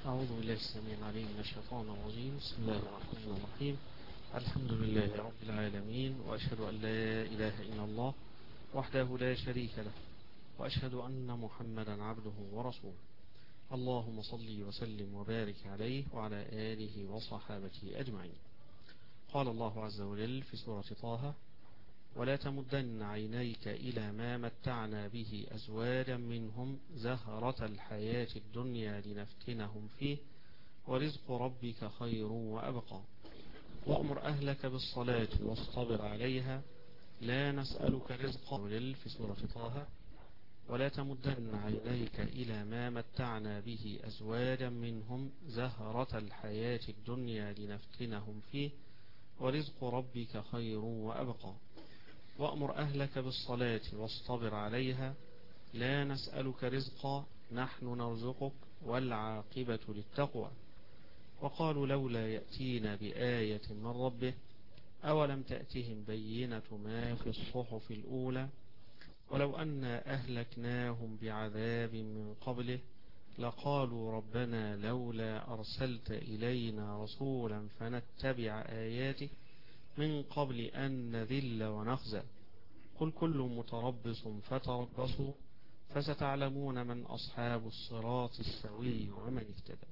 أعوذ بالله السميع العليم من الشيطان الرجيم. بسم الله الرحمن الرحيم. الحمد لله رب العالمين، وأشهد أن لا إله إلا الله وحده لا شريك له، وأشهد أن محمدا عبده ورسوله. اللهم صل وسلم وبارك عليه وعلى آله وصحابته أجمعين. قال الله عز وجل في سورة طه: ولا تمدن عينيك إلى ما متعنا به أزواجا منهم زهرة الحياة الدنيا لنفتنهم فيه ورزق ربك خير وأبقى وأمر أهلك بالصلاة واصطبر عليها لا نسألك رزقا. في سورة طه: ولا تمدن عينيك إلى ما متعنا به أزواجا منهم زهرة الحياة الدنيا لنفتنهم فيه ورزق ربك خير وأبقى وأمر أهلك بالصلاة واصطبر عليها لا نسألك رزقا نحن نرزقك والعاقبة للتقوى. وقالوا لولا يأتينا بآية من ربه أولم تأتهم بينة ما في الصحف الأولى ولو أنا أهلكناهم بعذاب من قبله لقالوا ربنا لولا أرسلت إلينا رسولا فنتبع آياتك من قبل أن نذل ونخزى قل كل متربص فتربصوا فستعلمون من أصحاب الصراط السوي ومن اهتدى.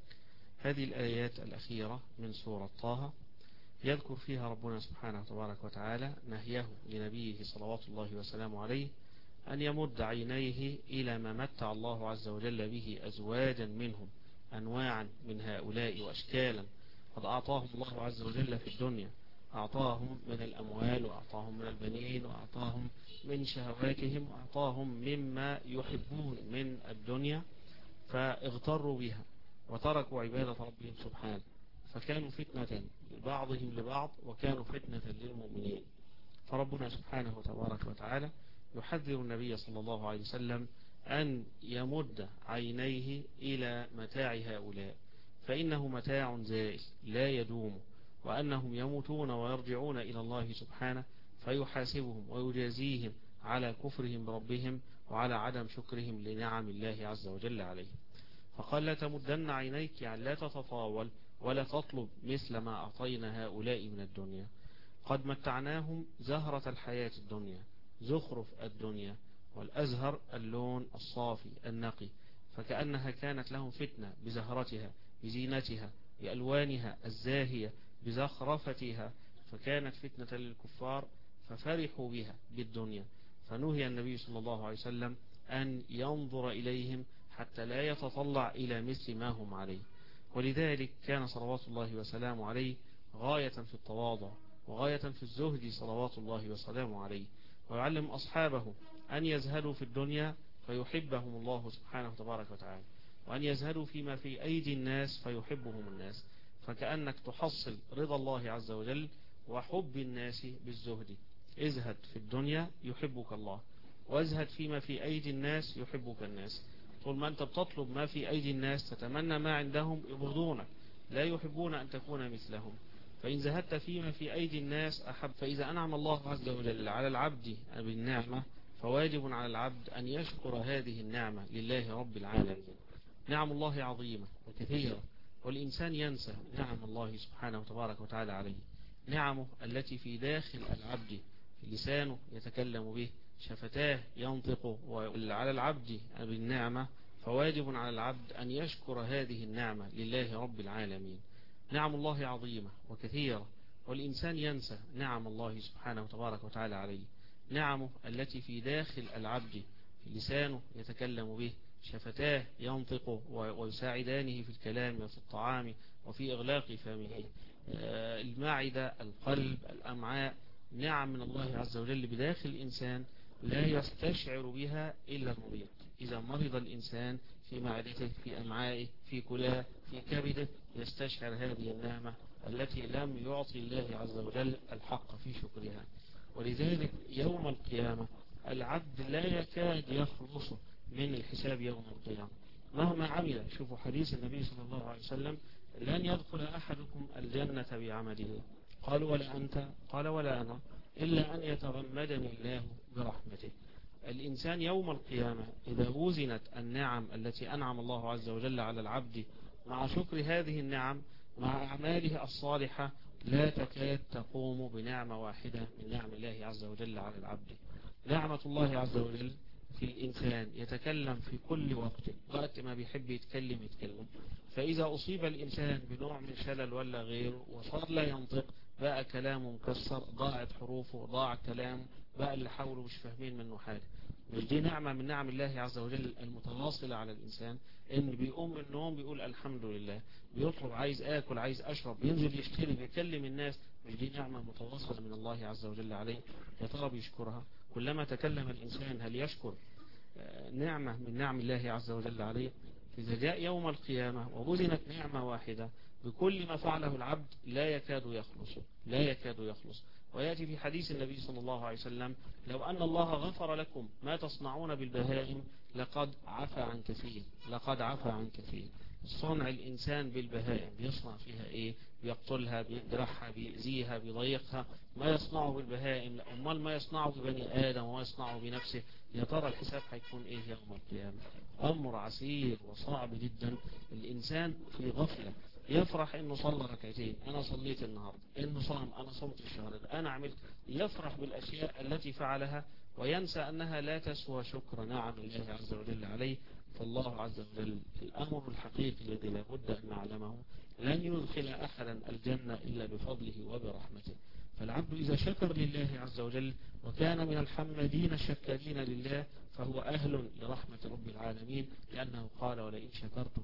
هذه الآيات الأخيرة من سورة طه يذكر فيها ربنا سبحانه تبارك وتعالى نهيه لنبيه صلوات الله وسلامه عليه أن يمد عينيه إلى ما متع الله عز وجل به أزواجا منهم، أنواعا من هؤلاء وأشكالا قد أعطاهم الله عز وجل في الدنيا، أعطاهم من الأموال وأعطاهم من البنين وأعطاهم من شهواتهم وأعطاهم مما يحبون من الدنيا، فاغتروا بها وتركوا عبادة ربهم سبحانه فكانوا فتنة لبعضهم لبعض وكانوا فتنة للمؤمنين. فربنا سبحانه تبارك وتعالى يحذر النبي صلى الله عليه وسلم أن يمد عينيه إلى متاع هؤلاء، فإنه متاع زائل لا يدوم، وأنهم يموتون ويرجعون إلى الله سبحانه فيحاسبهم ويجازيهم على كفرهم بربهم وعلى عدم شكرهم لنعم الله عز وجل عليهم. فقال لا تمدن عينيك، يعني لا تتطاول ولا تطلب مثل ما أعطينا هؤلاء من الدنيا. قد متعناهم زهرة الحياة الدنيا، زخرف الدنيا، والأزهر اللون الصافي النقي، فكأنها كانت لهم فتنة بزهرتها بزينتها بألوانها الزاهية بزخرفتها، فكانت فتنة للكفار ففرحوا بها بالدنيا. فنهي النبي صلى الله عليه وسلم أن ينظر إليهم حتى لا يتطلع إلى مثل ما هم عليه. ولذلك كان صلوات الله وسلامه عليه غاية في التواضع وغاية في الزهد صلوات الله وسلامه عليه، ويعلم أصحابه أن يزهدوا في الدنيا فيحبهم الله سبحانه تبارك وتعالى، وأن يزهدوا فيما في أيدي الناس فيحبهم الناس، فكأنك تحصل رضا الله عز وجل وحب الناس بالزهد. ازهد في الدنيا يحبك الله، وازهد فيما في أيدي الناس يحبك الناس. طول ما أنت بتطلب ما في أيدي الناس تتمنى ما عندهم يبغضونك، لا يحبون أن تكون مثلهم. فإن زهدت فيما في أيدي الناس أحب. فإذا أنعم الله عز وجل على العبد بالنعمة فواجب على العبد أن يشكر هذه النعمة لله رب العالمين. نعم الله عظيمة وكثيرة، والإنسان ينسى نعم الله سبحانه وتبارك وتعالى عليه، نعمه التي في داخل العبد، لسانه يتكلم به، شفتاه ينطق. وعلى العبد بالنعمة فواجب على العبد أن يشكر هذه النعمة لله رب العالمين. نعم الله عظيمة وكثيرة، والإنسان ينسى نعم الله سبحانه وتبارك وتعالى عليه، نعمه التي في داخل العبد، لسانه يتكلم به، شفتاه ينطق ويساعدانه في الكلام وفي الطعام وفي إغلاق فمه، المعدة، القلب، الأمعاء، نعم من الله عز وجل بداخل الإنسان لا يستشعر بها إلا المريض. إذا مرض الإنسان في معدته في أمعائه في كلاه في كبده يستشعر هذه النعمة التي لم يعطي الله عز وجل الحق في شكرها. ولذلك يوم القيامة العبد لا يكاد يخلص من الحساب يوم القيامة مهما عمل. شوفوا حديث النبي صلى الله عليه وسلم: لن يدخل أحدكم الجنة بعمله. قالوا ولا أنت؟ قال ولا أنا، إلا أن يتغمدني الله برحمته. الإنسان يوم القيامة إذا وزنت النعم التي أنعم الله عز وجل على العبد مع شكر هذه النعم مع أعماله الصالحة لا تكاد تقوم بنعمة واحدة من نعم الله عز وجل على العبد. نعمة الله عز وجل في الإنسان يتكلم في كل وقت ما بيحب يتكلم. فإذا أصيب الإنسان بنوع من شلل ولا غيره وصار لا ينطق، بقى كلامه مكسر، ضاعت حروفه، ضاع كلامه، بقى اللي حوله مش فاهمين منه حاجة. مش دي نعمة من نعم الله عز وجل المتواصلة على الإنسان؟ إن بيقوم من النوم بيقول الحمد لله، بيطلب عايز آكل عايز أشرب، بينزل يشتري بيكلم الناس. مش دي نعمة متواصلة من الله عز وجل عليه؟ يا ترى بيشكرها؟ كلما تكلم الإنسان هل يشكر نعمة من نعم الله عز وجل عليه؟ إذا جاء يوم القيامة ووزنت نعمة واحدة بكل ما فعله العبد لا يكاد يخلص. ويأتي في حديث النبي صلى الله عليه وسلم: لو أن الله غفر لكم ما تصنعون بالبهائم لقد عفى عن كثير. صنع الإنسان بالبهائم بيصنع فيها إيه؟ بيقتلها، بيجرحها، بيأذيها، بيضيقها. ما يصنعه بالبهائم، أمال ما يصنعه ببني آدم وما يصنعه بنفسه؟ يا ترى الحساب هيكون إيه يوم القيامة؟ أمر عسير وصعب جدا. الإنسان في غفلة يفرح إنه صلى ركعتين، أنا صليت النهاردة، إنه صام، أنا صمت الشهر ده، أنا عملت. يفرح بالأشياء التي فعلها وينسى أنها لا تسوى شكر نعم الله عز وجل عليه. فالله عز وجل الأمر الحقيقي الذي لا بد أن نعلمه: لن يدخل أحدا الجنة إلا بفضله وبرحمته. فالعبد إذا شكر لله عز وجل وكان من الحمدين الشكارين لله فهو أهل لرحمة رب العالمين، لأنه قال: ولئن شكرتم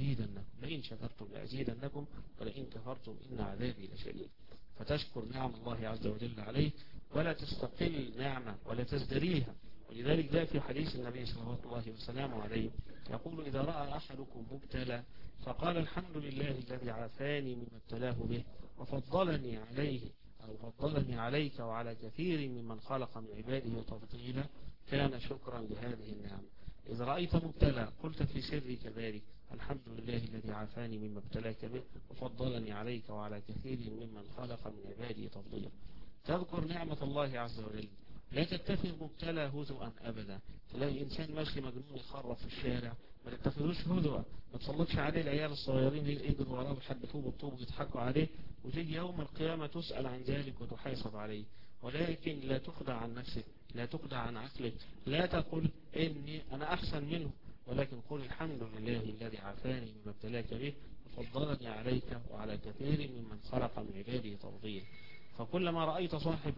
لأزيدنكم ولئن كفرتم إن عذابي لشديد. فتشكر نعم الله عز وجل عليه ولا تستقل نعمة ولا تزدريها. ولذلك جاء في حديث النبي صلى الله عليه وسلم عليه يقول: إذا رأى أحدكم مبتلى فقال: الحمد لله الذي عافاني مما ابتلاه به وفضلني عليه أو فضلني عليك وعلى كثير ممن خلق من عباده تفضيلا، كان شكرا لهذه النعمة. إذا رأيت مبتلى قلت في سري كذلك: الحمد لله الذي عافاني مما ابتلاك به وفضلني عليك وعلى كثير ممن خلق من عباده تفضيلا. تذكر نعمة الله عز وجل، لا تتخذ مبتلى هزؤا أبدا. تلاقي إنسان ماشي مجنون يخرف في الشارع، ما تتخذوش هزؤا، ما تصلتش عليه العيال الصغيرين اللي يجروا وراه بيحدفوه بالطوب ويضحكوا عليه، وتيجي يوم القيامة تسأل عن ذلك وتحاسب عليه. ولكن لا تخدع عن نفسك، لا تخدع عن عقلك، لا تقل إني أنا أحسن منه، ولكن قل: الحمد لله الذي عافاني مما ابتلاك به وفضلني عليك وعلى كثير ممن خلق من عباده تفضيلا. فكلما رأيت صاحب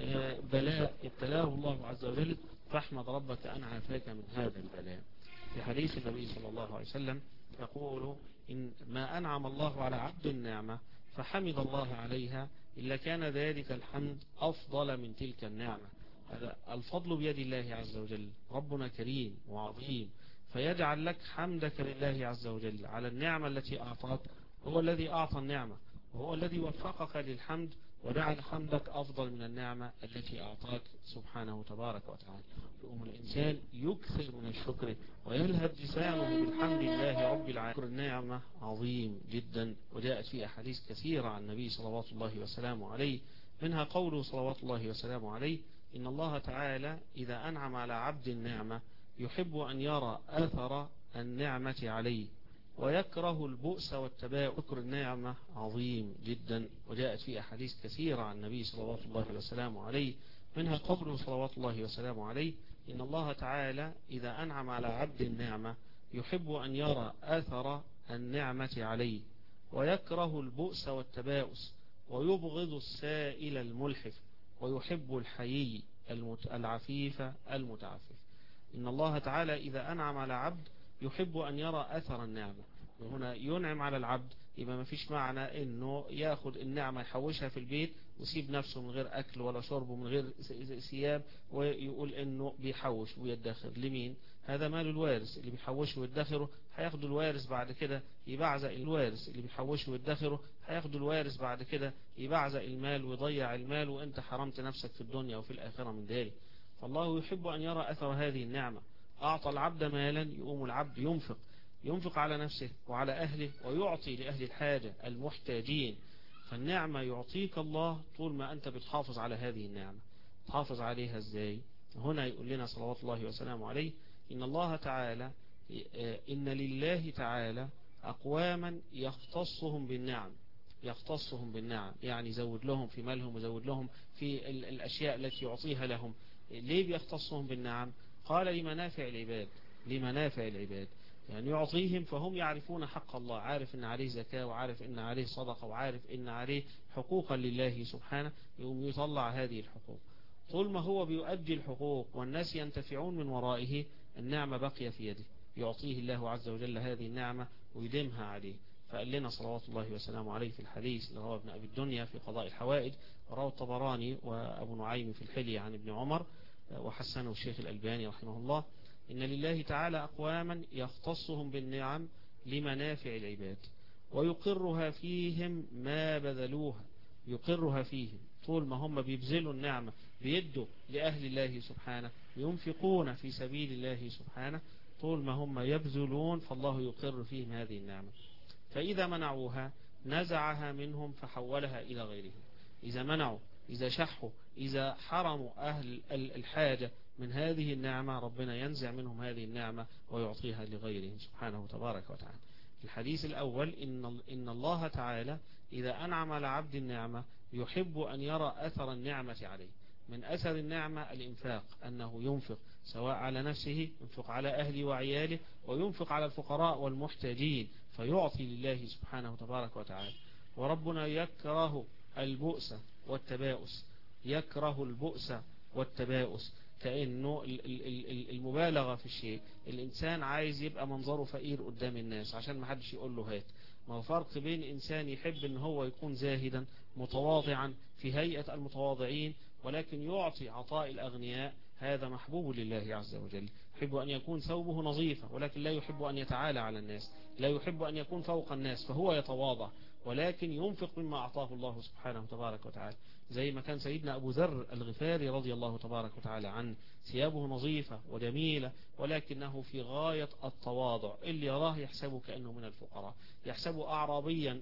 بلاء ابتلاه الله عز وجل فاحمد ربك أن عافاك من هذا البلاء. في حديث النبي صلى الله عليه وسلم يقول: إن ما أنعم الله على عبد النعمة فحمد الله عليها إلا كان ذلك الحمد أفضل من تلك النعمة. الفضل بيد الله عز وجل، ربنا كريم وعظيم، فيجعل لك حمدك لله عز وجل على النعمة التي أعطاك. هو الذي أعطى النعمة وهو الذي وفقك للحمد وجعل حمدك أفضل من النعمة التي أعطاك سبحانه تبارك وتعالى. يقوم الإنسان يكثر من الشكر ويلهب لسانه بالحمد لله رب العالمين. شكر النعمة عظيم جدا، وجاءت في أحاديث كثيرة عن النبي صلوات الله وسلامه عليه، منها قوله صلوات الله وسلامه عليه: إن الله تعالى إذا أنعم على عبد النعمة يحب أن يرى أثر النعمة عليه ويكره البؤس والتباؤس. شكر النعمة عظيم جدا، وجاءت في أحاديث كثيرة عن النبي صلوات الله وسلامه عليه، منها قوله صلوات الله وسلامه عليه: إن الله تعالى إذا أنعم على عبد النعمة يحب أن يرى أثر النعمة عليه ويكره البؤس والتباؤس ويبغض السائل الملحف ويحب الحيي العفيف المتعفف. إن الله تعالى إذا أنعم على عبد يحب أن يرى أثر النعمة. وهنا ينعم على العبد، يبقى ما فيش معنى إنه ياخد النعمة يحوشها في البيت ويسيب نفسه من غير أكل ولا شرب ومن غير ثياب ويقول إنه بيحوش ويدخر. لمين؟ هذا مال الوارث، اللي بيحوشه ويدخره هياخد الوارث بعد كده يبعزق الوارث، اللي بيحوشه ويدخره هياخد الوارث بعد كده يبعزق المال ويضيع المال، وانت حرمت نفسك في الدنيا وفي الآخرة من ذلك. فالله يحب أن يرى أثر هذه النعمة. أعطى العبد مالا، يقوم العبد ينفق على نفسه وعلى أهله ويعطي لأهل الحاجة المحتاجين. فالنعمة يعطيك الله طول ما أنت بتحافظ على هذه النعمة. تحافظ عليها إزاي؟ هنا يقول لنا صلوات الله وسلامه عليه إن الله تعالى إن لله تعالى أقواما يختصهم بالنعم، يختصهم بالنعم، يعني يزود لهم في مالهم ويزود لهم في الأشياء التي يعطيها لهم. ليه بيختصهم بالنعم؟ قال لمنافع العباد، لمنافع العباد، يعني يعطيهم فهم يعرفون حق الله، عارف ان عليه زكاة وعارف ان عليه صدقة وعارف ان عليه حقوقا لله سبحانه، يقوم يطلع هذه الحقوق. طول ما هو بيؤدي الحقوق والناس ينتفعون من ورائه، النعمة بقي في يده، يعطيه الله عز وجل هذه النعمة ويديمها عليه. فقال لنا صلوات الله وسلامه عليه في الحديث اللي هو ابن أبي الدنيا في قضاء الحوائج، ورواه الطبراني وأبو نعيم في الحلية عن ابن عمر وحسنه الشيخ الألباني رحمه الله، إن لله تعالى أقواما يختصهم بالنعم لمنافع العباد ويقرها فيهم ما بذلوها، يقرها فيهم طول ما هم بيبذلوا النعمة، بيدوا لأهل الله سبحانه، ينفقون في سبيل الله سبحانه، طول ما هم يبذلون فالله يقر فيهم هذه النعمة. فإذا منعوها نزعها منهم فحولها إلى غيرهم. إذا منعوا، إذا شحوا، إذا حرموا أهل الحاجة من هذه النعمة، ربنا ينزع منهم هذه النعمة ويعطيها لغيرهم سبحانه تبارك وتعالى. الحديث الأول إن الله تعالى إذا أنعم على عبد النعمة يحب أن يرى أثر النعمة عليه. من أثر النعمة الإنفاق، أنه ينفق سواء على نفسه، ينفق على أهله وعياله، وينفق على الفقراء والمحتاجين، فيعطي لله سبحانه تبارك وتعالى. وربنا يكره البؤس والتباؤس، يكره البؤس والتباؤس، كأنه المبالغة في الشيء. الإنسان عايز يبقى منظره فقير قدام الناس عشان ما حدش يقول له هات. ما هو فرق بين إنسان يحب أن هو يكون زاهدا متواضعا في هيئة المتواضعين، ولكن يعطي عطاء الأغنياء، هذا محبوب لله عز وجل. يحب أن يكون ثوبه نظيفا ولكن لا يحب أن يتعالى على الناس، لا يحب أن يكون فوق الناس، فهو يتواضع ولكن ينفق مما أعطاه الله سبحانه تبارك وتعالى. زي ما كان سيدنا أبو ذر الغفاري رضي الله تبارك وتعالى عنه، ثيابه نظيفة وجميلة ولكنه في غاية التواضع، اللي يراه يحسبه كأنه من الفقراء، يحسبه أعرابيا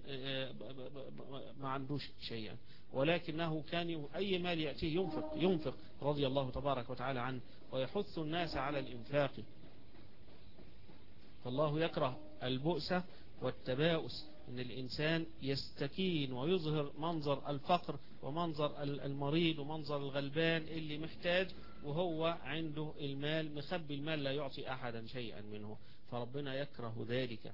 ما عندوش شيئا، ولكنه كان أي مال يأتيه ينفق رضي الله تبارك وتعالى عنه، ويحث الناس على الإنفاق. فالله يكره البؤس والتباؤس، إن الإنسان يستكين ويظهر منظر الفقر ومنظر المريض ومنظر الغلبان اللي محتاج، وهو عنده المال مخبي المال لا يعطي أحدا شيئا منه، فربنا يكره ذلك.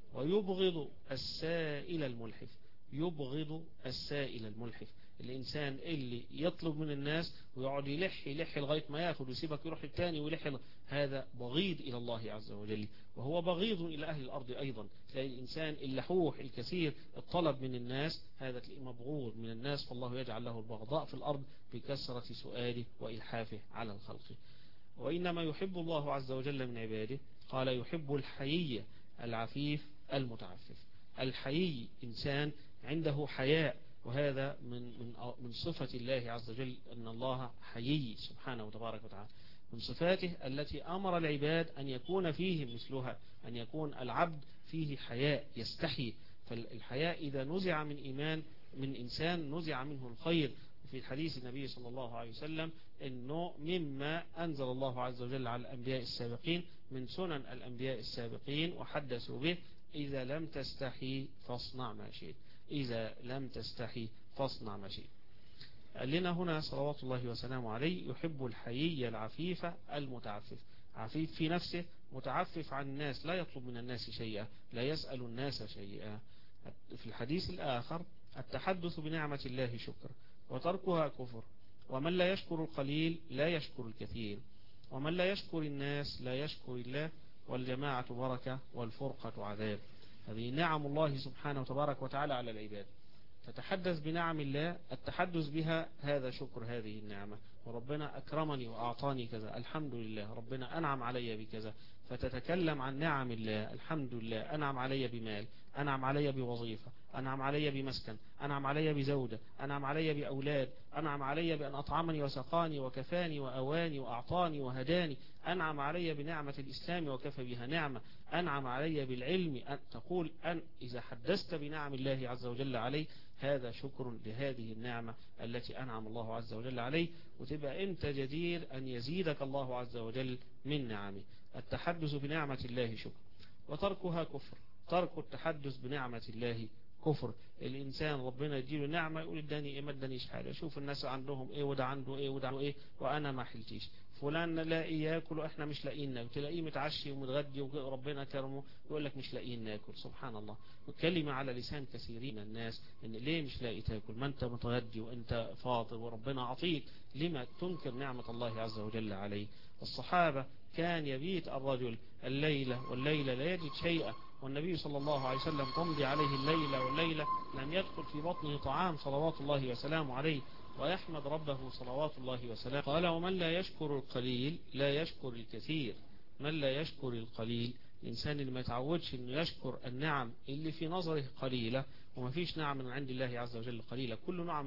ويبغض السائل الملحف، يبغض السائل الملحف، الإنسان اللي يطلب من الناس ويقعد يلح لغاية ما ياخد ويسيبك يروح التاني ويلح، هذا بغيض إلى الله عز وجل، وهو بغيض إلى أهل الأرض أيضا. تلاقي الإنسان اللحوح الكثير الطلب من الناس، هذا تلاقيه مبغوض من الناس، فالله يجعل له البغضاء في الأرض بكثرة سؤاله وإلحافه على الخلق. وإنما يحب الله عز وجل من عباده، قال يحب الحيي العفيف المتعفف. الحيي إنسان عنده حياء، وهذا من صفة الله عز وجل، أن الله حيي سبحانه وتبارك وتعالى، من صفاته التي أمر العباد أن يكون فيه مثلها، أن يكون العبد فيه حياء يستحي. فالحياء إذا نزع من إيمان من إنسان نزع منه الخير. في حديث النبي صلى الله عليه وسلم أنه مما أنزل الله عز وجل على الأنبياء السابقين من سنن الأنبياء السابقين وحدثوا به: إذا لم تستحي فاصنع ما شئت، إذا لم تستحي فاصنع ما شئت. قال لنا هنا صلوات الله وسلامه عليه يحب الحيي العفيف المتعفف، عفيف في نفسه، متعفف عن الناس، لا يطلب من الناس شيئا، لا يسأل الناس شيئا. في الحديث الآخر: التحدث بنعمة الله شكر وتركها كفر، ومن لا يشكر القليل لا يشكر الكثير، ومن لا يشكر الناس لا يشكر الله، والجماعة بركة والفرقة عذاب. هذه نعم الله سبحانه وتبارك وتعالى على العباد، تتحدث بنعم الله، التحدث بها هذا شكر هذه النعمة. وربنا أكرمني وأعطاني كذا، الحمد لله، ربنا أنعم علي بكذا، فتتكلم عن نعم الله. الحمد لله أنعم علي بمال، أنعم علي بوظيفة، أنعم علي بمسكن، أنعم علي بزوجة، أنعم علي بأولاد، أنعم علي بأن أطعمني وسقاني وكفاني وأواني وأعطاني وهداني، أنعم علي بنعمة الإسلام وكفى بها نعمة، أنعم علي بالعلم. أن تقول أن إذا حدثت بنعم الله عز وجل عليه هذا شكر لهذه النعمة التي أنعم الله عز وجل عليه، وتبقى أنت جدير أن يزيدك الله عز وجل من نعمه. التحدث بنعمة الله شكر، وتركها كفر. ترك التحدث بنعمة الله كفر. الإنسان ربنا يديله نعمة يقول اداني ايه ما ادانيش حاجة، شوف الناس عندهم ايه وده عنده ايه وده عنده ايه وانا ما حلتيش، فلان لاقي ياكل واحنا مش لاقيين ناكل، تلاقيه متعشي ومتغدي وربنا كرمه يقول لك مش لاقيين ناكل. سبحان الله. والكلمة على لسان كثيرين من الناس ان ليه مش لاقي تاكل، ما انت متغدي وانت فاطر وربنا عطيك، لما تنكر نعمة الله عز وجل عليه. الصحابة كان يبيت الرجل الليلة والليلة لا يجد شيئا، والنبي صلى الله عليه وسلم تمضي عليه الليلة والليلة لم يدخل في بطنه طعام صلوات الله وسلامه عليه، ويحمد ربه صلوات الله وسلامه. قال ومن لا يشكر القليل لا يشكر الكثير. من لا يشكر القليل، الإنسان اللي ما يتعودش انه يشكر النعم اللي في نظره قليلة، وما فيش نعم من عند الله عز وجل قليلة،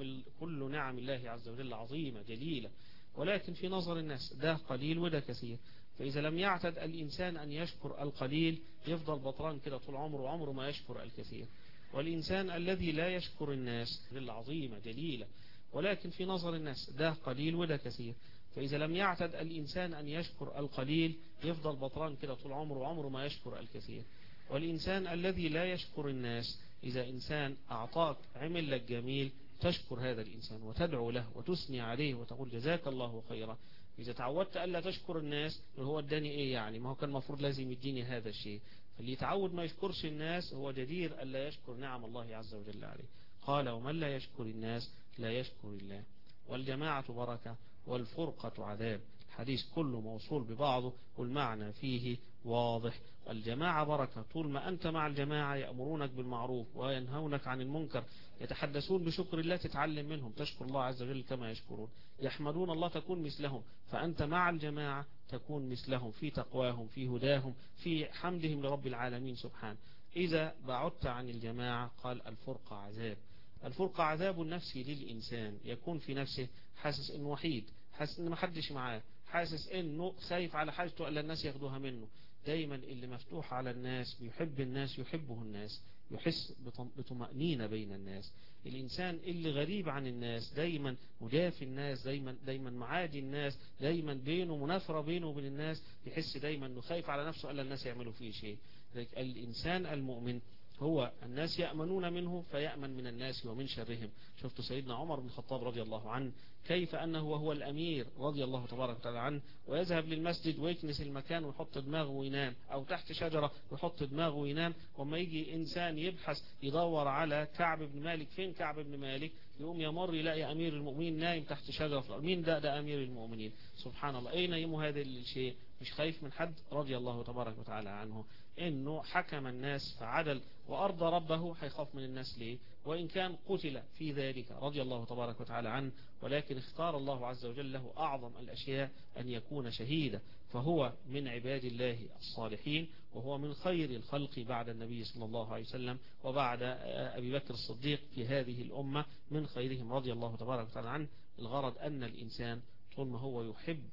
كل نعم الله عز وجل عظيمة جليلة، ولكن في نظر الناس ده قليل وده كثير. فإذا لم يعتد الإنسان أن يشكر القليل يفضل بطران كده طول عمره وعمره ما يشكر الكثير. والإنسان الذي لا يشكر الناس عظيمة جليلة، ولكن في نظر الناس ده قليل وده كثير. فإذا لم يعتد الإنسان أن يشكر القليل يفضل بطران كده طول عمره وعمره ما يشكر الكثير. والإنسان الذي لا يشكر الناس، إذا إنسان أعطاك عمل لك جميل تشكر هذا الإنسان وتدعو له وتثني عليه وتقول جزاك الله خيرا. إذا تعودت ألا تشكر الناس هو اداني إيه يعني، ما هو كان المفروض لازم يديني هذا الشيء. فاللي يتعود ما يشكرش الناس هو جدير ألا يشكر نعم الله عز وجل عليه. قال ومن لا يشكر الناس لا يشكر الله. والجماعة بركة والفرقة عذاب. الحديث كله موصول ببعضه والمعنى فيه واضح. الجماعة بركة، طول ما أنت مع الجماعة يأمرونك بالمعروف وينهونك عن المنكر، يتحدثون بشكر الله تتعلم منهم، تشكر الله عز وجل كما يشكرون، يحمدون الله تكون مثلهم، فأنت مع الجماعة تكون مثلهم في تقواهم في هداهم في حمدهم لرب العالمين سبحانه. إذا بعدت عن الجماعة قال الفرقة عذاب. الفرقة عذاب نفسي للإنسان، يكون في نفسه حاسس إنه وحيد، حاسس إنه محدش معاه، حاسس إنه خايف على حاجته ألا الناس ياخدوها منه. دايما اللي مفتوح على الناس بيحب الناس يحبه الناس، يحس بطمأنينة بين الناس. الإنسان اللي غريب عن الناس دايما مجافي الناس، دايما معادي الناس، دايما بينه منافرة بينه وبين الناس، يحس دايما إنه خايف على نفسه ألا الناس يعملوا فيه شيء. الإنسان المؤمن هو الناس يأمنون منه فيأمن من الناس ومن شرهم. شفت سيدنا عمر بن الخطاب رضي الله عنه كيف أنه وهو الأمير رضي الله تبارك وتعالى عنه ويذهب للمسجد ويكنس المكان ويحط دماغه وينام، أو تحت شجرة ويحط دماغه وينام، وما يجي إنسان يبحث يدور على كعب بن مالك، فين كعب بن مالك، يقوم يمر يلاقي أمير المؤمنين نايم تحت شجرة في الأرض. مين ده أمير المؤمنين. سبحان الله. أين ينام هذا الشيء؟ مش خايف من حد رضي الله تبارك وتعالى عنه. إنه حكم الناس فعدل وأرضى ربه، هيخاف من الناس ليه؟ وإن كان قتل في ذلك رضي الله تبارك وتعالى عنه، ولكن اختار الله عز وجل له أعظم الأشياء أن يكون شهيدا، فهو من عباد الله الصالحين، وهو من خير الخلق بعد النبي صلى الله عليه وسلم وبعد أبي بكر الصديق في هذه الأمة، من خيرهم رضي الله تبارك وتعالى عنه. الغرض أن الإنسان طول ما هو يحب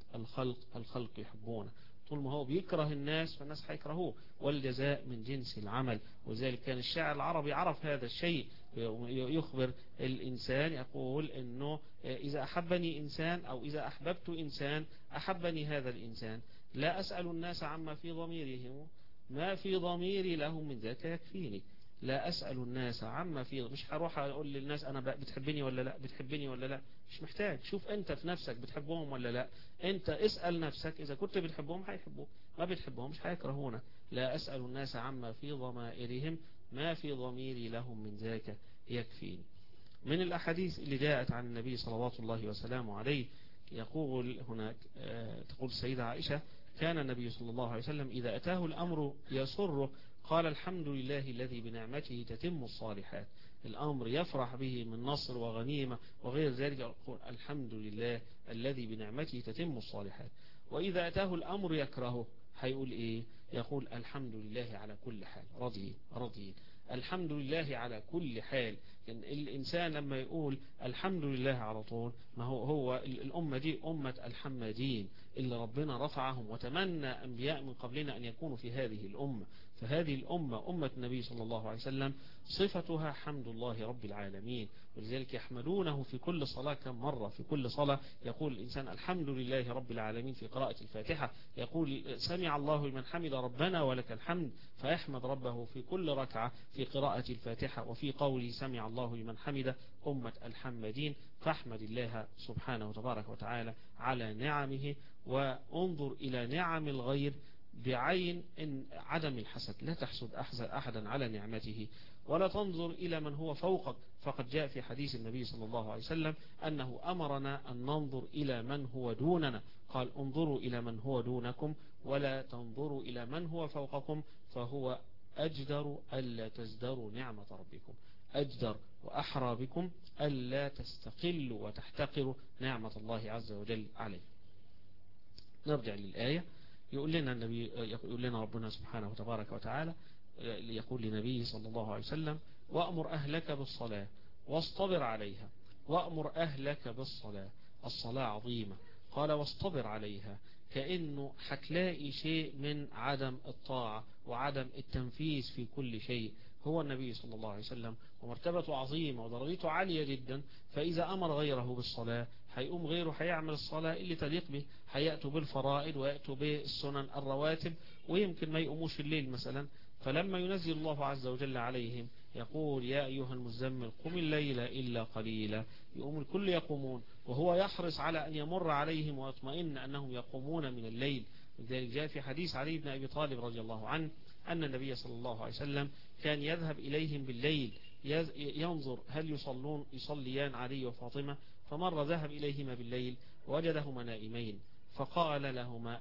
الخلق يحبونه، طول ما هو بيكره الناس فالناس هيكرهوه، والجزاء من جنس العمل. وذلك كان الشاعر العربي عرف هذا الشيء، يخبر الإنسان يقول إنه إذا أحبني إنسان أو إذا أحببت إنسان أحبني هذا الإنسان، لا أسأل الناس عما في ضميرهم، ما في ضميري لهم من ذاك يكفيني. لا أسأل الناس عما في، مش هروح أقول للناس أنا بتحبني ولا لا، بتحبني ولا لا، مش محتاج. شوف أنت في نفسك بتحبهم ولا لا، أنت اسأل نفسك، إذا كنت بتحبهم هيحبوك، ما بتحبهم مش هيكرهونك. لا أسأل الناس عما في ضمائرهم، ما في ضميري لهم من ذاك يكفيني. من الأحاديث اللي جاءت عن النبي صلوات الله وسلامه عليه يقول هناك، تقول السيدة عائشة كان النبي صلى الله عليه وسلم إذا أتاه الأمر يسره قال الحمد لله الذي بنعمته تتم الصالحات. الأمر يفرح به من نصر وغنيمة وغير ذلك يقول الحمد لله الذي بنعمته تتم الصالحات. وإذا أتاه الأمر يكرهه هيقول ايه؟ يقول الحمد لله على كل حال، رضي الحمد لله على كل حال. يعني الإنسان لما يقول الحمد لله على طول، ما هو الأمة دي أمة الحمادين اللي ربنا رفعهم، وتمنى أنبياء من قبلنا أن يكونوا في هذه الأمة. فهذه الأمة أمة النبي صلى الله عليه وسلم صفتها حمد الله رب العالمين، ولذلك يحمدونه في كل صلاة. كم مرة في كل صلاة يقول الإنسان الحمد لله رب العالمين؟ في قراءة الفاتحة يقول سمع الله لمن حمد ربنا ولك الحمد، فيحمد ربه في كل ركعة في قراءة الفاتحة. وفي قوله سمع الله لمن حمد أمة الحمدين، فاحمد الله سبحانه وتبارك وتعالى على نعمه، وانظر إلى نعم الغير بعين إن عدم الحسد، لا تحسد أحدا على نعمته، ولا تنظر إلى من هو فوقك. فقد جاء في حديث النبي صلى الله عليه وسلم أنه أمرنا أن ننظر إلى من هو دوننا، قال انظروا إلى من هو دونكم ولا تنظروا إلى من هو فوقكم، فهو أجدر ألا تزدروا نعمة ربكم، أجدر وأحرى بكم ألا تستقلوا وتحتقروا نعمة الله عز وجل عليه. نرجع للآية. يقول لنا ربنا سبحانه وتبارك وتعالى، يقول لنبيه صلى الله عليه وسلم وأمر أهلك بالصلاة واصطبر عليها. وأمر أهلك بالصلاة، الصلاة عظيمة، قال واصطبر عليها، كأنه هتلاقي شيء من عدم الطاعة وعدم التنفيذ في كل شيء. هو النبي صلى الله عليه وسلم ومرتبته عظيمة ودرجته عالية جدا، فإذا أمر غيره بالصلاة هيقوم غيره هيعمل الصلاة اللي تليق به، هيأتوا بالفرائض ويأتوا بالسنن الرواتب، ويمكن ما يقوموش الليل مثلا. فلما ينزل الله عز وجل عليهم يقول يا أيها المزمل قم الليل إلا قليلا، يقوم الكل يقومون، وهو يحرص على أن يمر عليهم ويطمئن أنهم يقومون من الليل. لذلك جاء في حديث علي بن أبي طالب رضي الله عنه أن النبي صلى الله عليه وسلم كان يذهب إليهم بالليل ينظر هل يصليان علي وفاطمة، فمر ذهب إليهما بالليل ووجدهما نائمين، فقال لهما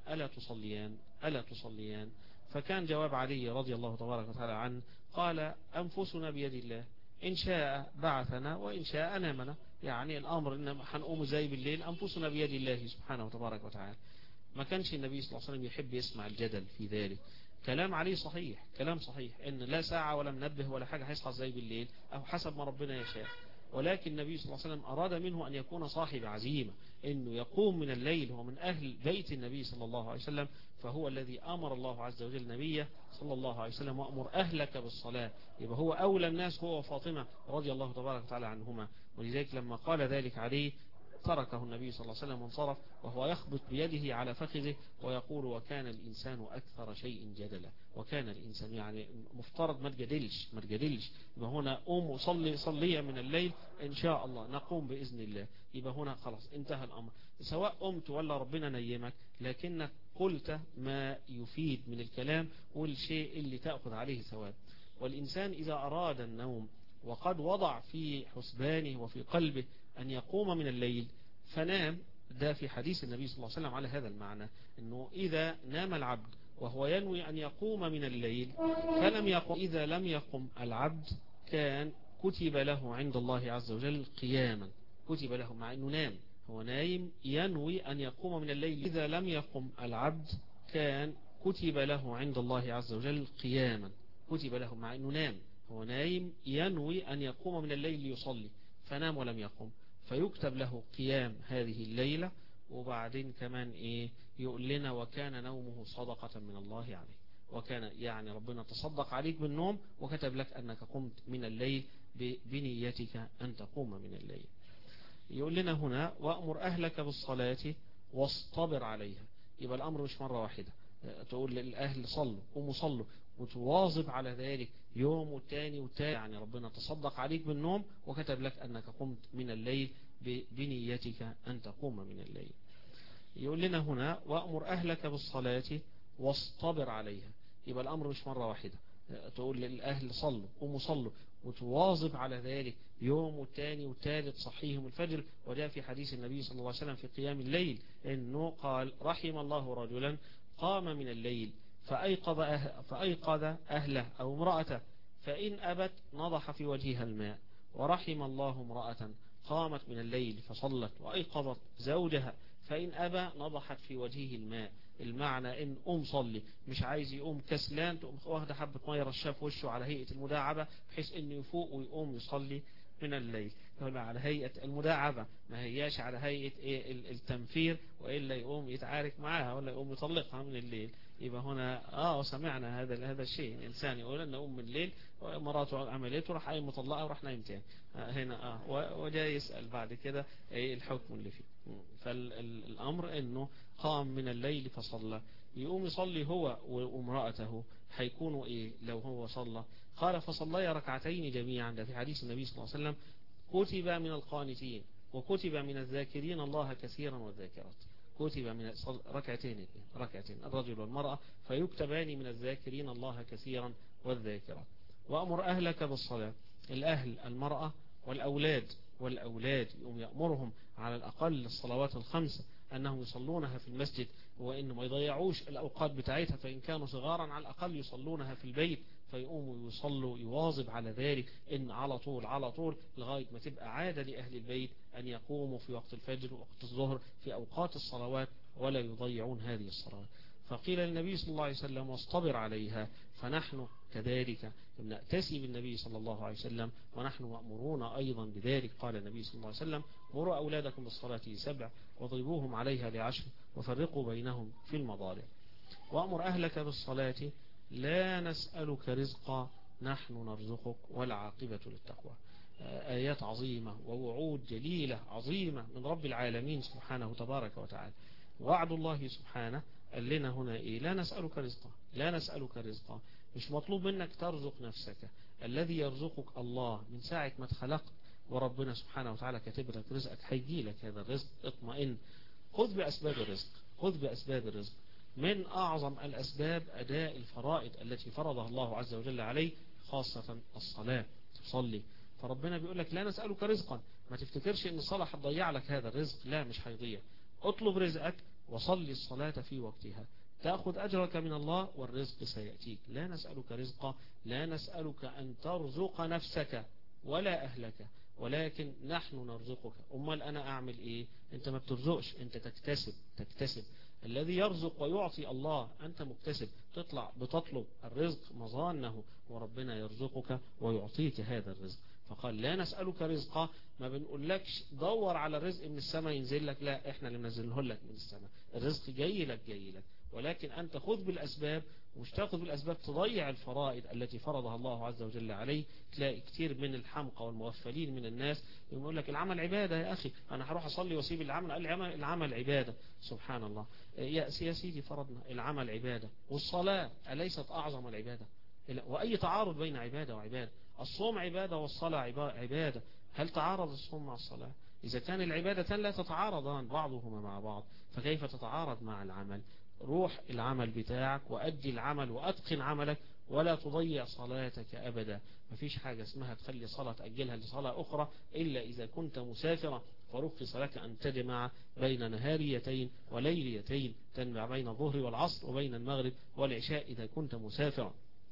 ألا تصليان؟ فكان جواب علي رضي الله تبارك وتعالى عنه قال أنفسنا بيد الله، إن شاء بعثنا وإن شاء نامنا. يعني الأمر إن هنقوم زي بالليل، أنفسنا بيد الله سبحانه وتبارك وتعالى. ما كانش النبي صلى الله عليه وسلم يحب يسمع الجدل في ذلك. كلام عليه صحيح، كلام صحيح، إن لا ساعة ولا منبه ولا حاجة هيصحى زي بالليل أو حسب ما ربنا يشاء. ولكن النبي صلى الله عليه وسلم أراد منه أن يكون صاحب عزيمة، إنه يقوم من الليل، هو من أهل بيت النبي صلى الله عليه وسلم، فهو الذي أمر الله عز وجل نبيه صلى الله عليه وسلم وأمر أهلك بالصلاة. يبقى هو أولى الناس، هو وفاطمة رضي الله تبارك وتعالى عنهما. ولذلك لما قال ذلك عليه تركه النبي صلى الله عليه وسلم وانصرف، وهو يخبط بيده على فخذه ويقول وكان الإنسان أكثر شيء جدلا. وكان الإنسان يعني مفترض ما تجادلش. يبقى هنا قوم صلي من الليل إن شاء الله نقوم بإذن الله. يبقى هنا خلاص انتهى الأمر، سواء قمت ولا ربنا نيمك، لكنك قلت ما يفيد من الكلام والشيء اللي تأخذ عليه ثواب. والإنسان إذا أراد النوم وقد وضع في حسبانه وفي قلبه أن يقوم من الليل فنام، ده في حديث النبي صلى الله عليه وسلم على هذا المعنى، أنه إذا نام العبد وهو ينوي أن يقوم من الليل فلم يقم، إذا لم يقم العبد كان كتب له عند الله عز وجل قياما، كتب له مع أنه نام، هو نايم ينوي أن يقوم من الليل. إذا لم يقم العبد كان كتب له عند الله عز وجل قياما، كتب له مع أنه نام، هو نايم ينوي أن يقوم من الليل ليصلي، فنام ولم يقم، فيكتب له قيام هذه الليلة. وبعدين كمان يقول لنا وكان نومه صدقة من الله عليه، وكان يعني ربنا تصدق عليك بالنوم وكتب لك أنك قمت من الليل بنيتك أن تقوم من الليل. يقول لنا هنا وأمر أهلك بالصلاة واصطبر عليها. يبقى الأمر مش مرة واحدة تقول للأهل صلوا قوموا صلوا وتواظب على ذلك يوم والتاني والتاني، يعني ربنا تصدق عليك بالنوم وكتب لك أنك قمت من الليل بنيتك أن تقوم من الليل. يقول لنا هنا وأمر أهلك بالصلاة واصطبر عليها. يبقى الأمر مش مرة واحدة تقول للأهل صلوا قوموا صلوا وتواظب على ذلك يوم والتاني والتالت صحيهم الفجر. وجاء في حديث النبي صلى الله عليه وسلم في قيام الليل أنه قال رحم الله رجلا قام من الليل فأيقظ أهله أو امرأته فإن أبت نضح في وجهها الماء، ورحم الله امرأة قامت من الليل فصلت وأيقظت زوجها فإن أبى نضحت في وجهه الماء، المعنى إن قوم صلي، مش عايز يقوم كسلان تقوم واخد حبة مية رشاها في وشه على هيئة المداعبة بحيث إنه يفوق ويقوم يصلي من الليل، على هيئة المداعبة، ما هياش على هيئة إيه التنفير، وإلا يقوم يتعارك معاها ولا يقوم يطلقها من الليل. يبقى هنا سمعنا هذا الشيء، الإنسان يقول أن أم من الليل مراته عملته راح أي مطلقة وراح نايم تاني، هنا وجاي يسأل بعد كده إيه الحكم اللي فيه. فالأمر إنه قام من الليل فصلى، يقوم يصلي هو وامرأته، هيكونوا إيه لو هو صلى؟ قال فصلي ركعتين جميعا، ده في حديث النبي صلى الله عليه وسلم، كتب من القانتين وكتب من الذاكرين الله كثيرا والذاكرات، كتب من ركعتين الرجل والمرأة فيكتبان من الذاكرين الله كثيرا والذاكرات. وأمر أهلك بالصلاة، الأهل المرأة والأولاد يأمرهم على الأقل الصلوات الخمسة أنهم يصلونها في المسجد، وإن ما يضيعوش الأوقات بتاعتها، فإن كانوا صغارا على الأقل يصلونها في البيت، فيقوموا يصلوا، يواظب على ذلك إن على طول لغاية ما تبقى عادة لأهل البيت أن يقوموا في وقت الفجر ووقت الظهر في أوقات الصلوات ولا يضيعون هذه الصلوات. فقيل للنبي صلى الله عليه وسلم واصطبر عليها، فنحن كذلك نأتسي بالنبي صلى الله عليه وسلم ونحن مأمورون أيضا بذلك. قال النبي صلى الله عليه وسلم مروا أولادكم بالصلاة ل7 واضربوهم عليها ل10 وفرقوا بينهم في المضاجع. وأمر أهلك بالصلاة لا نسألك رزقا نحن نرزقك والعاقبة للتقوى. آيات عظيمة ووعود جليلة عظيمة من رب العالمين سبحانه تبارك وتعالى. وعد الله سبحانه قال لنا هنا إيه؟ لا نسألك رزقا، مش مطلوب منك ترزق نفسك، الذي يرزقك الله من ساعة ما اتخلقت، وربنا سبحانه وتعالى كاتب لك رزقك، هيجي لك هذا الرزق، اطمئن. خذ بأسباب الرزق، من أعظم الأسباب أداء الفرائض التي فرضها الله عز وجل عليه، خاصة الصلاة، تصلي. فربنا بيقول لك لا نسألك رزقا، ما تفتكرش ان الصلاة هتضيع لك هذا الرزق، لا مش هيضيع. اطلب رزقك وصلي الصلاة في وقتها، تأخذ أجرك من الله والرزق سيأتيك. لا نسألك رزقا، لا نسألك أن ترزق نفسك ولا أهلك، ولكن نحن نرزقك. أمال أنا أعمل إيه؟ أنت ما بترزقش، أنت تكتسب. الذي يرزق ويعطي الله، أنت مكتسب، بتطلب الرزق مظانه، وربنا يرزقك ويعطيك هذا الرزق. فقال لا نسألك رزقا، ما بنقولكش دور على الرزق من السماء ينزل لك، لا احنا اللي ننزله لك من السماء، الرزق جاي لك، ولكن أنت خذ بالأسباب، ومش تاخذ بالأسباب تضيع الفرائض التي فرضها الله عز وجل عليه. تلاقي كتير من الحمقى والمغفلين من الناس يقول لك العمل عبادة يا أخي، أنا هروح أصلي وأسيب العمل، العمل عبادة. سبحان الله، يا سيدي فرضنا العمل عبادة، والصلاة أليست أعظم العبادة؟ وأي تعارض بين عبادة وعبادة؟ الصوم عبادة والصلاة عبادة، هل تعارض الصوم مع الصلاة؟ إذا كان العبادتان لا تتعارضان بعضهما مع بعض، فكيف تتعارض مع العمل؟ روح العمل بتاعك وأدي العمل وأتقن عملك، ولا تضيع صلاتك أبدا. مفيش حاجة اسمها تخلي صلاة تأجلها لصلاة أخرى إلا إذا كنت مسافرا، فرخص لك أن تجمع بين نهاريتين وليليتين، تجمع بين الظهر والعصر وبين المغرب والعشاء إذا كنت مسافرا.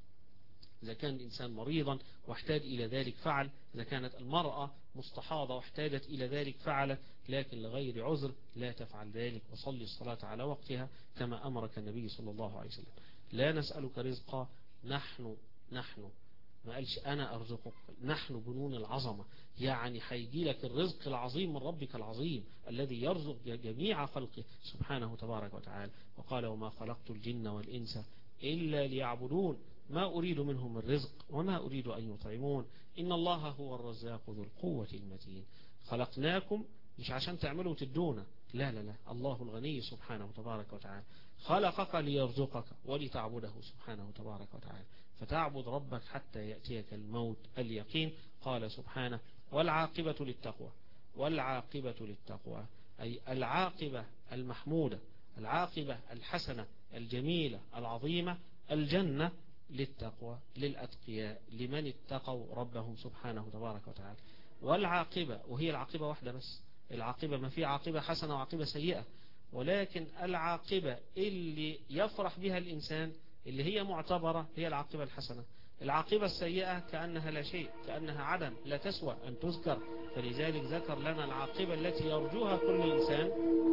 إذا كان الإنسان مريضا واحتاج إلى ذلك فعل، إذا كانت المرأة مستحاضة واحتاجت إلى ذلك فعلت، لكن لغير عذر لا تفعل ذلك، وصلي الصلاة على وقتها كما أمرك النبي صلى الله عليه وسلم. لا نسألك رزقا، نحن ما قالش أنا أرزقك، نحن بنون العظمة، يعني هيجي لك الرزق العظيم من ربك العظيم الذي يرزق جميع خلقه سبحانه تبارك وتعالى. وقال وما خلقت الجن والإنس إلا ليعبدون ما أريد منهم من رزق وما أريد أن يطعمون إن الله هو الرزاق ذو القوة المتين. خلقناكم مش عشان تعملوا وتدونا، لا، الله الغني سبحانه تبارك وتعالى خلقك ليرزقك ولتعبده سبحانه تبارك وتعالى، فتعبد ربك حتى يأتيك الموت اليقين. قال سبحانه والعاقبة للتقوى، أي العاقبة المحمودة، العاقبة الحسنة الجميلة العظيمة، الجنة للتقوى للأتقياء لمن اتقوا ربهم سبحانه تبارك وتعالى. والعاقبة، وهي العاقبة واحدة بس، العاقبة ما في عاقبة حسنة وعاقبة سيئة، ولكن العاقبة اللي يفرح بها الإنسان اللي هي معتبرة هي العاقبة الحسنة. العاقبة السيئة كأنها لا شيء، كأنها عدم، لا تسوى أن تذكر. فلذلك ذكر لنا العاقبة التي يرجوها كل إنسان.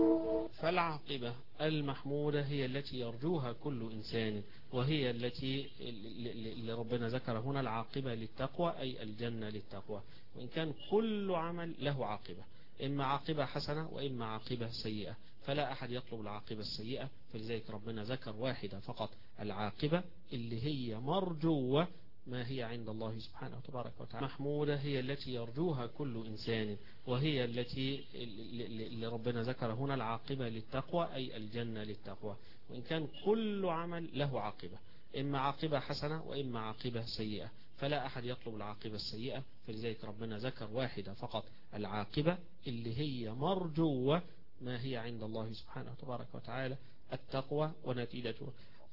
فالعاقبة المحمودة هي التي يرجوها كل إنسان، وهي التي اللي ربنا ذكر هنا العاقبة للتقوى، أي الجنة للتقوى. وإن كان كل عمل له عاقبة، إما عاقبة حسنة وإما عاقبة سيئة، فلا أحد يطلب العاقبة السيئة. فلذلك ربنا ذكر واحدة فقط، العاقبة اللي هي مرجوة، ما هي عند الله سبحانه وتبارك وتعالى. محمودة هي التي يرجوها كل إنسان، وهي التي اللي ربنا ذكر هنا العاقبة للتقوى، أي الجنة للتقوى. وإن كان كل عمل له عاقبة، إما عاقبة حسنة وإما عاقبة سيئة، فلا أحد يطلب العاقبة السيئة. فلذلك ربنا ذكر واحدة فقط، العاقبة اللي هي مرجوة، ما هي عند الله سبحانه وتبارك وتعالى، التقوى ونتيجته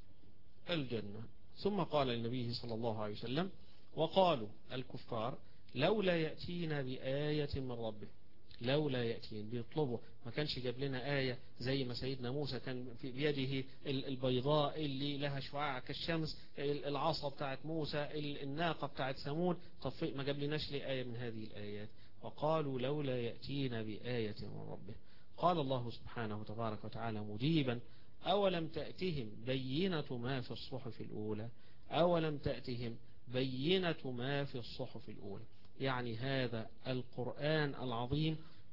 الجنة. ثم قال النبي صلى الله عليه وسلم: وقالوا الكفار لولا يأتينا بآية من ربه. لولا يأتين، بيطلبوا، ما كانش جاب لنا آية زي ما سيدنا موسى كان في بيده البيضاء اللي لها شعاع كالشمس، العصا بتاعت موسى، الناقة بتاعت ثمود. طب ما جاب لناش لي آية من هذه الآيات؟ وقالوا لولا يأتينا بآية من ربه. قال الله سبحانه وتبارك وتعالى مجيبا: أولم تأتهم بينة ما في الصحف الأولى. أولم تأتهم بينة ما في الصحف الأولى، يعني هذا القرآن العظيم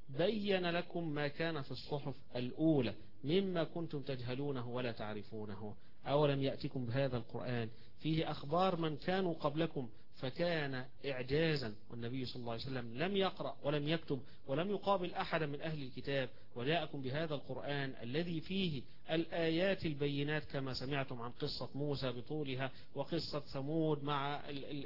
بين لكم ما كان في الصحف الأولى مما كنتم تجهلونه ولا تعرفونه. أولم يأتكم بهذا القرآن فيه أخبار من كانوا قبلكم فكان إعجازا، والنبي صلى الله عليه وسلم لم يقرأ ولم يكتب ولم يقابل أحدا من أهل الكتاب، وجاءكم بهذا القرآن الذي فيه الآيات البينات، كما سمعتم عن قصة موسى بطولها، وقصة ثمود مع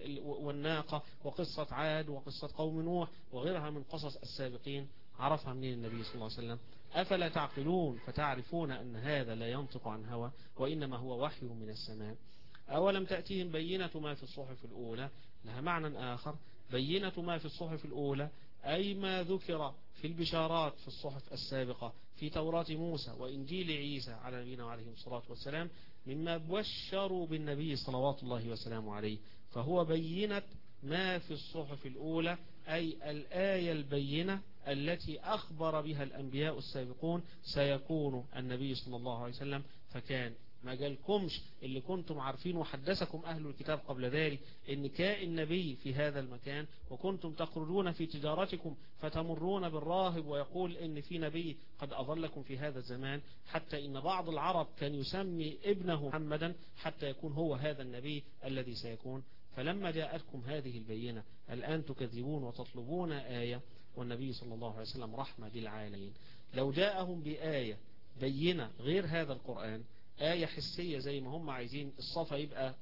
والناقة، وقصة عاد، وقصة قوم نوح، وغيرها من قصص السابقين. عرفها منين النبي صلى الله عليه وسلم؟ أفلا تعقلون فتعرفون أن هذا لا ينطق عن هوى وإنما هو وحي من السماء. أولم تأتيهم بينة ما في الصحف الأولى، لها معنى آخر. بينة ما في الصحف الأولى أي ما ذكر في البشارات في الصحف السابقة، في توراة موسى وإنجيل عيسى على نبينا وعليهم الصلاة والسلام، مما بشروا بالنبي صلوات الله وسلامه عليه. فهو بينة ما في الصحف الأولى، أي الآية البينة التي أخبر بها الأنبياء السابقون سيكون النبي صلى الله عليه وسلم. فكان ما جالكمش اللي كنتم عارفين وحدثكم أهل الكتاب قبل ذلك إن كائن نبي في هذا المكان، وكنتم تخرجون في تجارتكم فتمرون بالراهب ويقول إن في نبي قد أظلكم في هذا الزمان، حتى إن بعض العرب كان يسمي ابنه محمدا حتى يكون هو هذا النبي الذي سيكون. فلما جاءتكم هذه البينة الآن تكذبون وتطلبون آية، والنبي صلى الله عليه وسلم رحمة للعالمين. لو جاءهم بآية بينة غير هذا القرآن، آية حسية زي ما هم عايزين الصفا يبقى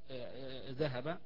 ذهب،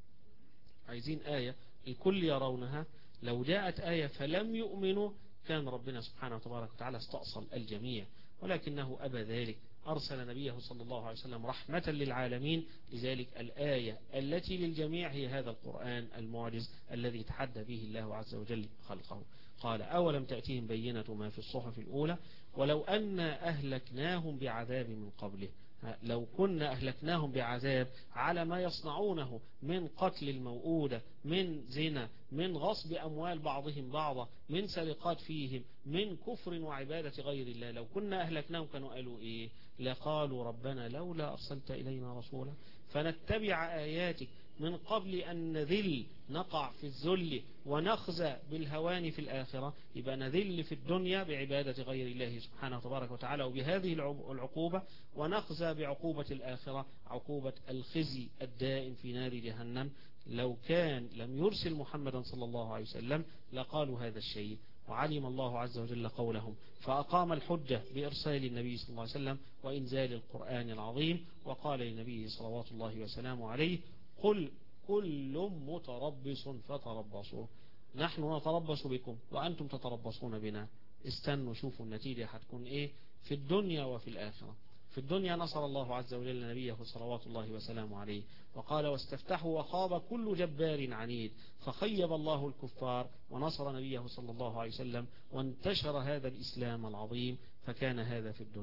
عايزين آية الكل يرونها، لو جاءت آية فلم يؤمنوا كان ربنا سبحانه وتبارك وتعالى استأصل الجميع، ولكنه أبى ذلك، أرسل نبيه صلى الله عليه وسلم رحمة للعالمين. لذلك الآية التي للجميع هي هذا القرآن المعجز الذي تحدى به الله عز وجل خلقه. قال أولم تأتيهم بينة ما في الصحف الأولى ولو أن أهلكناهم بعذاب من قبله. لو كنا أهلكناهم بعذاب على ما يصنعونه من قتل الموؤودة، من زنا، من غصب أموال بعضهم بعضا، من سرقات فيهم، من كفر وعبادة غير الله، لو كنا أهلكناهم كانوا قالوا إيه؟ لقالوا ربنا لولا أرسلت إلينا رسولا فنتبع آياتك من قبل أن نذل، نقع في الذل ونخزى بالهوان في الآخرة. يبقى نذل في الدنيا بعبادة غير الله سبحانه وتبارك وتعالى وبهذه العقوبة، ونخزى بعقوبة الآخرة، عقوبة الخزي الدائم في نار جهنم. لو كان لم يرسل محمدا صلى الله عليه وسلم لقالوا هذا الشيء، وعلم الله عز وجل قولهم فأقام الحجة بإرسال النبي صلى الله عليه وسلم وإنزال القرآن العظيم. وقال للنبي صلوات الله وسلامه عليه: قل كل متربص فتربصوا، نحن نتربص بكم وأنتم تتربصون بنا، استنوا شوفوا النتيجة هتكون إيه في الدنيا وفي الآخرة. في الدنيا نصر الله عز وجل نبيه صلوات الله وسلامه عليه، وقال واستفتحوا وخاب كل جبار عنيد، فخيب الله الكفار ونصر نبيه صلى الله عليه وسلم، وانتشر هذا الإسلام العظيم. فكان هذا في الدنيا.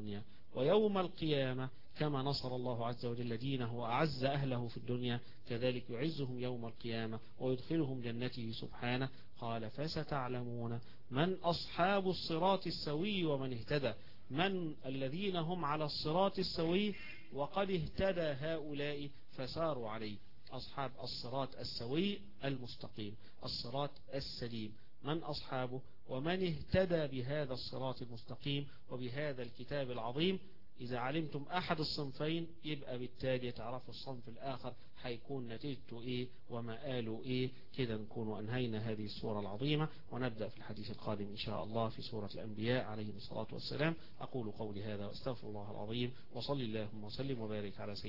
ويوم القيامة كما نصر الله عز وجل دينه وأعز أهله في الدنيا كذلك يعزهم يوم القيامة ويدخلهم جنته سبحانه. قال فستعلمون من أصحاب الصراط السوي ومن اهتدى. من الذين هم على الصراط السوي وقد اهتدى هؤلاء فساروا عليه. أصحاب الصراط السوي المستقيم الصراط السليم من أصحابه ومن اهتدى بهذا الصراط المستقيم وبهذا الكتاب العظيم. إذا علمتم أحد الصنفين يبقى بالتالي تعرفوا الصنف الآخر هيكون نتيجته إيه ومآله إيه. كده نكون أنهينا هذه السورة العظيمة ونبدأ في الحديث القادم إن شاء الله في سورة الأنبياء عليهم الصلاة والسلام. أقول قولي هذا واستغفر الله العظيم وصلي اللهم وسلم وبارك على سيدنا